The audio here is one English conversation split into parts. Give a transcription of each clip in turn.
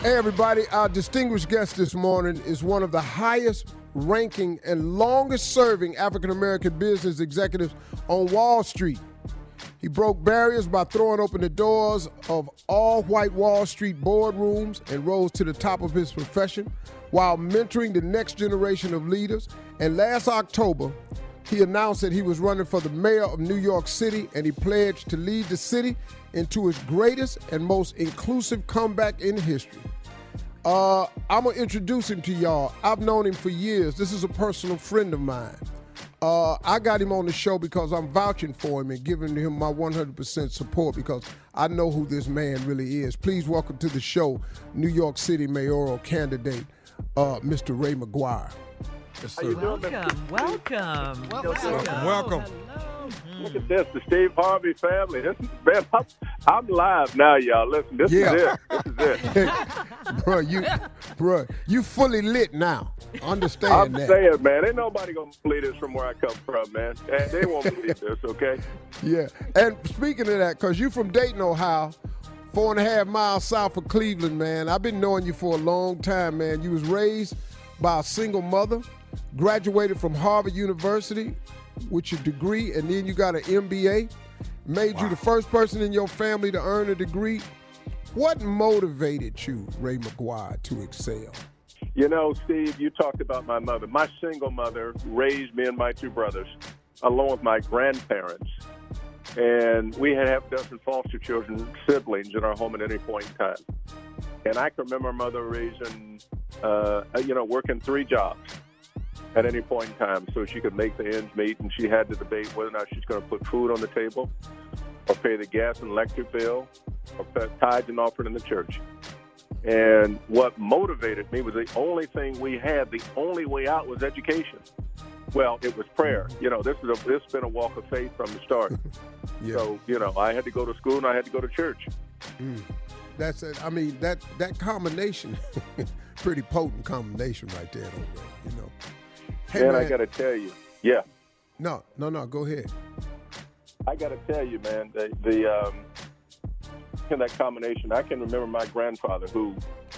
Hey, everybody. Our distinguished guest this morning is one of the highest ranking and longest serving African-American business executives on Wall Street. He broke barriers by throwing open the doors of all-white Wall Street boardrooms and rose to the top of his profession while mentoring the next generation of leaders. And last October, he announced that he was running for the mayor of New York City, and he pledged to lead the city into its greatest and most inclusive comeback in history. I'm going to introduce him to y'all. I've known him for years. This is a personal friend of mine. I got him on the show because I'm vouching for him and giving him my 100% support because I know who this man really is. Please welcome to the show, New York City mayoral candidate, Mr. Ray McGuire. Yes, sir. Welcome. Welcome. Look at this, the Steve Harvey family. This is, man, I'm live now, y'all. Listen, this is it. This is it. You fully lit now. Understand I'm that. I'm saying, man, ain't nobody going to believe this from where I come from, man. And they won't believe this, okay? Yeah. And speaking of that, because you from Dayton, Ohio, 4.5 miles south of Cleveland, man. I've been knowing you for a long time, man. You was raised by a single mother, graduated from Harvard University with your degree, and then you got an MBA, made you the first person in your family to earn a degree. What motivated you, Ray McGuire, to excel? You know, Steve, you talked about my mother. My single mother raised me and my two brothers, along with my grandparents. And we had half a dozen foster children, siblings in our home at any point in time. And I can remember my mother raising, working 3 jobs at any point in time so she could make the ends meet, and she had to debate whether or not she's going to put food on the table or pay the gas and electric bill or pay tithes and offering in the church. And what motivated me was the only thing we had, the only way out was education. Well, it was prayer. You know, this has been a walk of faith from the start. Yeah. So, I had to go to school and I had to go to church. That's it. I mean, that combination, pretty potent combination right there, though, Ray, Hey, man, man, I got to tell you, yeah. No, go ahead. I got to tell you, man, in that combination, I can remember my grandfather who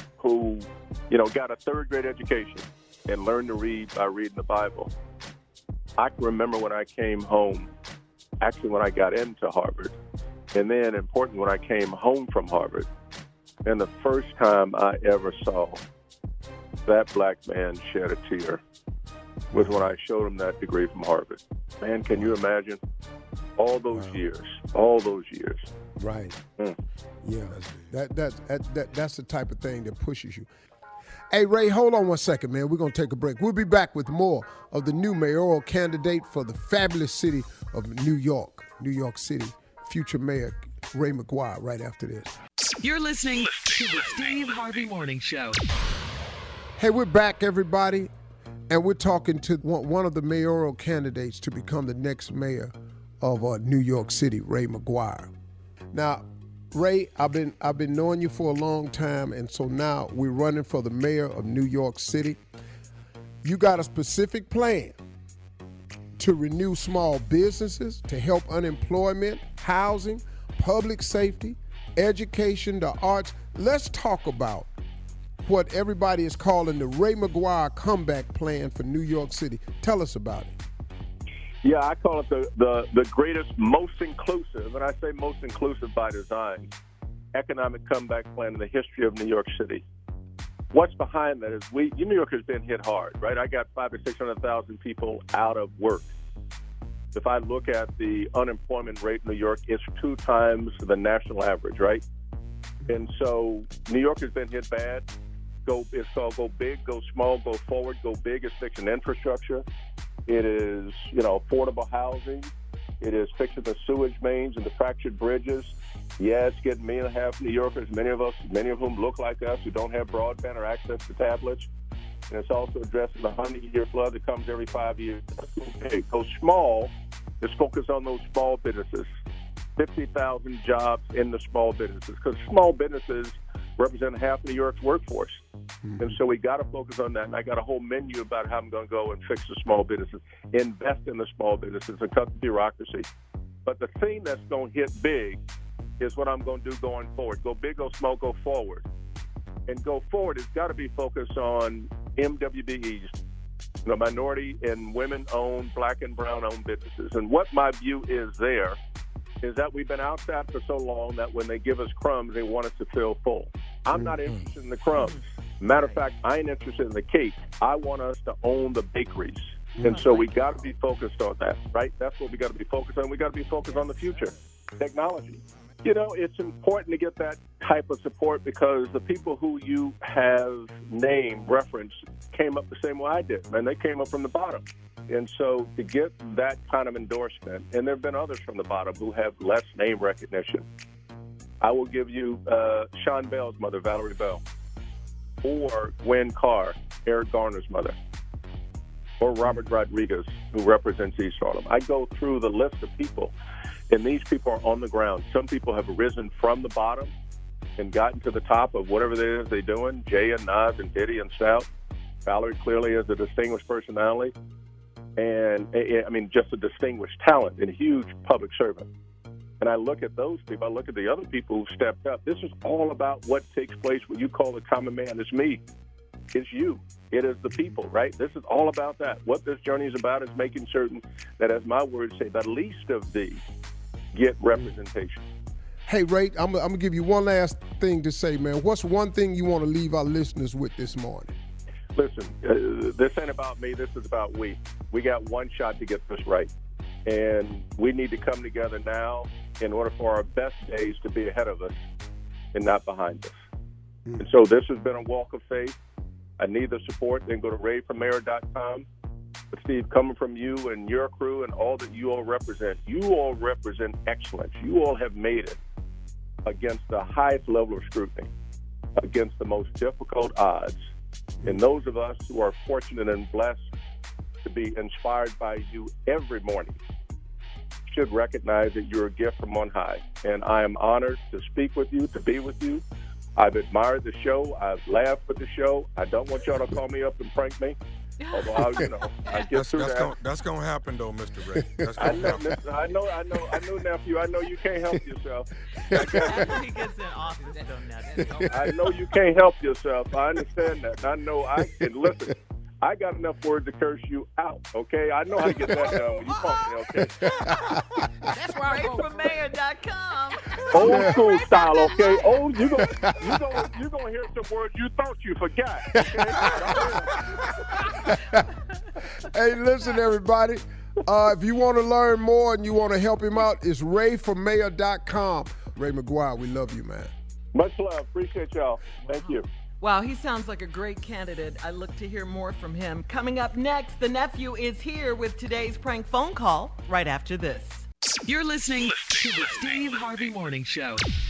got a 3rd grade education and learned to read by reading the Bible. I can remember when I came home, actually when I got into Harvard, and then important when I came home from Harvard, and the first time I ever saw that black man shed a tear was when I showed him that degree from Harvard. Man, can you imagine? All those years. Right. Yeah. That's the type of thing that pushes you. Hey, Ray, hold on 1 second, man. We're going to take a break. We'll be back with more of the new mayoral candidate for the fabulous city of New York City, future mayor Ray McGuire, right after this. You're listening to the Steve Harvey Morning Show. Hey, we're back, everybody, and we're talking to one of the mayoral candidates to become the next mayor of New York City, Ray McGuire. Now, Ray, I've been knowing you for a long time, and so now we're running for the mayor of New York City. You got a specific plan to renew small businesses, to help unemployment, housing, public safety, education, the arts. Let's talk about what everybody is calling the Ray McGuire comeback plan for New York City. Tell us about it. Yeah, I call it the greatest, most inclusive, and I say most inclusive by design, economic comeback plan in the history of New York City. What's behind that is New York has been hit hard, right? I got 500,000 to 600,000 people out of work. If I look at the unemployment rate in New York, it's 2 times the national average, right? And so New York has been hit bad. It's called go big, go small, go forward. Go big is fixing infrastructure. It is, affordable housing. It is fixing the sewage mains and the fractured bridges. Yeah, it's getting 1.5 million New Yorkers, many of whom look like us, who don't have broadband or access to tablets. And it's also addressing the 100-year flood that comes every 5 years. Okay, go small is focused on those small businesses. 50,000 jobs in the small businesses, because small businesses represent half New York's workforce. Mm-hmm. And so we got to focus on that. And I got a whole menu about how I'm going to go and fix the small businesses, invest in the small businesses, and cut the bureaucracy. But the thing that's going to hit big is what I'm going to do going forward. Go big, go small, go forward. and go forward, it's got to be focused on MWBEs, minority and women-owned, black and brown-owned businesses. And what my view is there is that we've been outstaffed for so long that when they give us crumbs, they want us to feel full. I'm not interested in the crumbs. Matter of fact, I ain't interested in the cake. I want us to own the bakeries. And so we got to be focused on that, right? That's what we got to be focused on. We got to be focused on the future, technology. It's important to get that type of support because the people who you have named, referenced, came up the same way I did, and they came up from the bottom. And so to get that kind of endorsement, and there have been others from the bottom who have less name recognition. I will give you Sean Bell's mother, Valerie Bell, or Gwen Carr, Eric Garner's mother, or Robert Rodriguez, who represents East Harlem. I go through the list of people, and these people are on the ground. Some people have risen from the bottom and gotten to the top of whatever it is they're doing, Jay and Nas and Diddy and Stout. Valerie clearly is a distinguished personality, and, just a distinguished talent and a huge public servant. And I look at those people, I look at the other people who stepped up. This is all about what takes place, what you call the common man. It's me. It's you. It is the people, right? This is all about that. What this journey is about is making certain that, as my words say, the least of these get representation. Hey, Ray, I'm going to give you one last thing to say, man. What's one thing you want to leave our listeners with this morning? Listen, this ain't about me. This is about we. We got one shot to get this right. And we need to come together now in order for our best days to be ahead of us and not behind us. And so this has been a walk of faith. I need the support. Then go to rayformayor.com. But Steve, coming from you and your crew and all that you all represent excellence. You all have made it against the highest level of scrutiny, against the most difficult odds. And those of us who are fortunate and blessed to be inspired by you every morning should recognize that you're a gift from on high. And I am honored to speak with you, to be with you. I've admired the show. I've laughed with the show. I don't want y'all to call me up and prank me. Although I get through that. That's gonna happen though, Mr. Ray. I know, nephew. I know you can't help yourself. After he gets in office, I know you can't help yourself. I understand that. I know I can listen. I got enough words to curse you out, okay? I know how to get that done when you pump me, okay? That's why RayForMayor.com. Old school style, okay? You're gonna hear some words you thought you forgot, okay? Hey, listen, everybody. If you want to learn more and you want to help him out, it's RayForMayor.com. Ray McGuire, we love you, man. Much love. Appreciate y'all. Thank you. Wow, he sounds like a great candidate. I look to hear more from him. Coming up next, the nephew is here with today's prank phone call right after this. You're listening to the Steve Harvey Morning Show.